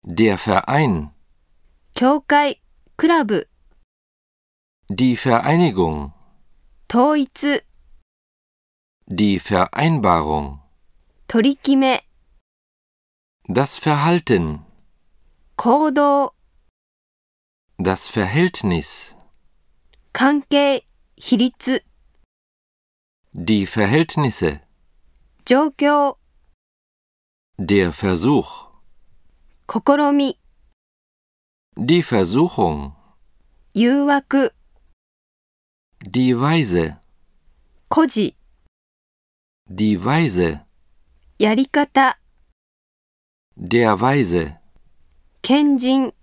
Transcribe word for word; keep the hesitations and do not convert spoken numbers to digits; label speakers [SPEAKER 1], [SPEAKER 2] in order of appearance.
[SPEAKER 1] Der Verein,
[SPEAKER 2] 協会、クラブ、
[SPEAKER 1] die Vereinigung,
[SPEAKER 2] 統一、
[SPEAKER 1] die Vereinbarung,
[SPEAKER 2] 取り決め、
[SPEAKER 1] das Verhalten,
[SPEAKER 2] 行動、
[SPEAKER 1] das Verhältnis,
[SPEAKER 2] 関係、比率、
[SPEAKER 1] die Verhältnisse,
[SPEAKER 2] 状況、
[SPEAKER 1] der Versuch,
[SPEAKER 2] 試み、
[SPEAKER 1] die Versuchung,
[SPEAKER 2] 誘惑、
[SPEAKER 1] die Weise,
[SPEAKER 2] 孤児、
[SPEAKER 1] die Weise,
[SPEAKER 2] やり方、
[SPEAKER 1] der Weise,
[SPEAKER 2] 賢人。